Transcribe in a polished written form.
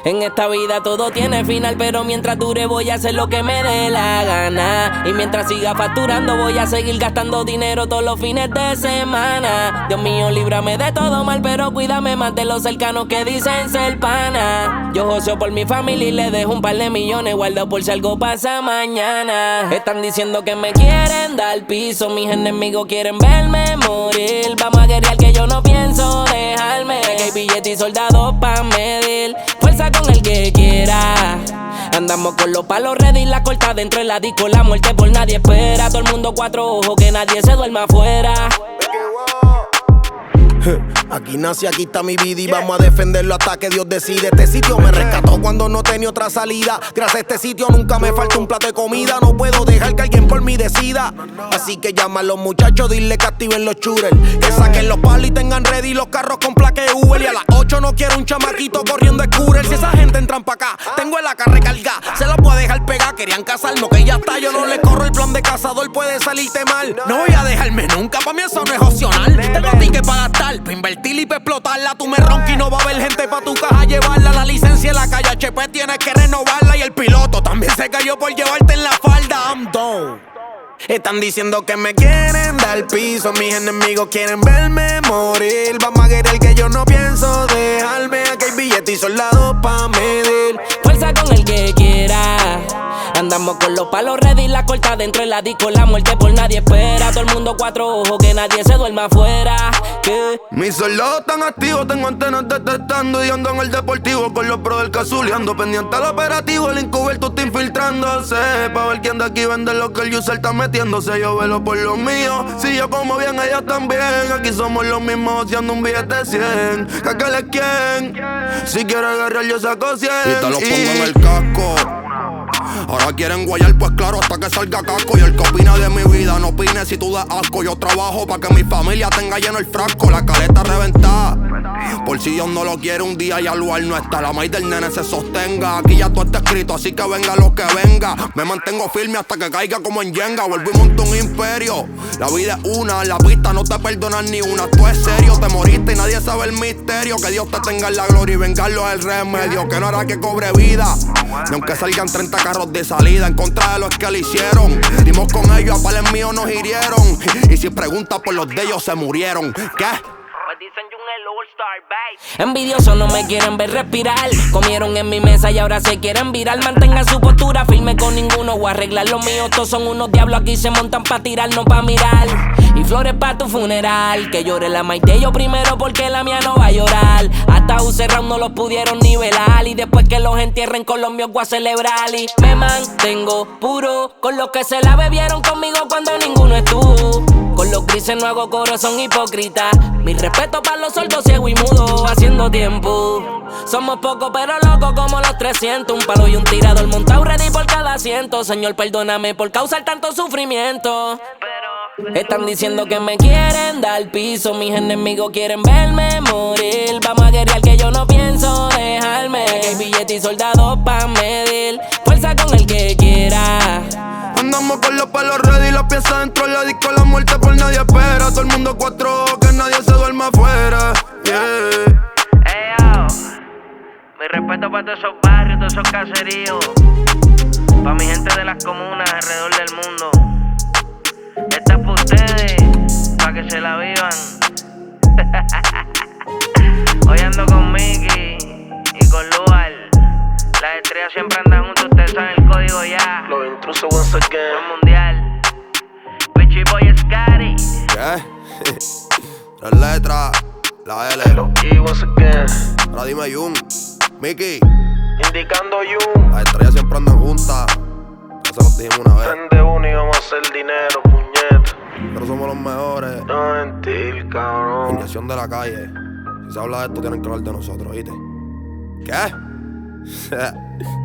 En esta vida todo tiene final, pero mientras dure voy a hacer lo que me dé la gana. Y mientras siga facturando voy a seguir gastando dinero todos los fines de semana. Dios mío, líbrame de todo mal, pero cuídame más de los cercanos que dicen ser pana. Yo joseo por mi familia y le dejo un par de millones guardados por si algo pasa mañana. Están diciendo que me quieren dar piso, mis enemigos quieren verme morir. Vamos a guerrear que yo no pienso dejarme, que hay billetes y soldados pa' medir. Fuerza con el que quiera. Andamos con los palos ready, la corta dentro de la disco. La muerte por nadie espera. Todo el mundo cuatro ojos, que nadie se duerma afuera. Aquí nace, aquí está mi vida y vamos a defenderlo hasta que Dios decide. Este sitio me rescató cuando no tenía otra salida. Gracias a este sitio nunca me falta un plato de comida. No puedo dejar que alguien por mí decida. Así que llama a los muchachos, dile que activen los shooters, que saquen los palos y tengan ready los carros con placa Uber. Y a las 8 no quiero un chamaquito corriendo scooter. Si esa gente entran pa' acá, tengo el AK recargada, se los puedo dejar pegar. Querían casarnos, que ya está, yo no le corro el plan de cazador, puede salirte mal. No voy a dejarme nunca, pa' mí eso no es opcional. Tengo tickets para gastar, pa' invertir y pa' explotarla. Tú me roncas y no va a haber gente pa' tu caja llevarla. La licencia en la calle HP tienes que renovarla. Y el piloto también se cayó por llevarte en la falda. I'm done. Están diciendo que me quieren dar piso, mis enemigos quieren verme morir. Vamos a querer que yo no pienso dejarme, aquí hay billetes y soldados pa' medir. Fuerza con el que quiera. Andamos con los palos ready, la corta dentro de la disco. La muerte por nadie espera. Todo el mundo cuatro ojos, que nadie se duerma afuera. ¿Qué? Mis soldados están activos, tengo antenas detectando. Y ando en el deportivo con los pros del cazuleando. Pendiente al operativo, el encubierto está infiltrándose. Pa' ver quién de aquí vende lo que el user está metiéndose. Yo velo por los míos, si yo como bien, ellos también. Aquí somos los mismos haciendo un billete de 100. Que aquel es quien, si quiere agarrar yo saco 100. Y te los pongo en el casco. Ahora quieren guayar, pues claro, hasta que salga casco. Y el que opina de mi vida, no opine si tú das asco. Yo trabajo pa' que mi familia tenga lleno el frasco. La caleta reventada, por si Dios no lo quiere un día y al lugar no está. La maíz del nene se sostenga. Aquí ya todo está escrito, así que venga lo que venga. Me mantengo firme hasta que caiga como en Jenga. Vuelvo y monto un imperio. La vida es una, en la pista no te perdonan ni una. Tú es serio, te moriste y nadie sabe el misterio. Que Dios te tenga en la gloria y vengarlo es el remedio. Que no hará que cobre vida, ni aunque salgan 30 carros de salida. En contra de los que le hicieron, dimos con ellos, a pales míos nos hirieron. Y si preguntas por los de ellos, se murieron. ¿Qué? Envidiosos no me quieren ver respirar. Comieron en mi mesa y ahora se quieren virar. Mantengan su postura firme, con ninguno voy a arreglar los míos. Todos son unos diablos, aquí se montan pa' tirar, no pa' mirar. Y flores pa' tu funeral, que llore la maite yo primero porque la mía no va a llorar. Hasta un cerrado no los pudieron nivelar. Y después que los entierren con los míos voy a celebrar. Y me mantengo puro con los que se la bebieron conmigo cuando ninguno estuvo. Con los grises no hago coro, son hipócritas. Mi respeto para los sordos, ciegos y mudos, haciendo tiempo. Somos pocos pero locos como los 300. Un palo y un tirador montado ready por cada asiento. Señor, perdóname por causar tanto sufrimiento. Están diciendo que me quieren dar piso, mis enemigos quieren verme morir. Vamos a guerrear que yo no pienso dejarme, que hay billetes y soldados pa' medir. Fuerza con el que quiera. Andamos con los palos ready, las piezas dentro de la disco. La muerte por nadie espera. Todo el mundo cuatro ojos, que nadie se duerma afuera. Yeah. Hey yo, mi respeto para todos esos barrios, todos esos caseríos. Pa' mi gente de las comunas alrededor del mundo. Esta es pa' ustedes, pa' que se la vivan. Hoy ando con Mickey y con Lual. Las estrellas siempre andan juntos, ustedes saben el código ya. Los intrusos once again. El mundial. Richie Boy Scary. ¿Qué? Las letras, la L. Los E once again. Ahora dime Jun, Mickey. Indicando you. Las estrellas siempre andan juntas. Eso lo dijimos una vez. Prende uno y vamos a hacer dinero, puñeta. Pero somos los mejores. No mentir, cabrón. Inyección de la calle. Si se habla de esto, tienen que hablar de nosotros, ¿viste? ¿Qué?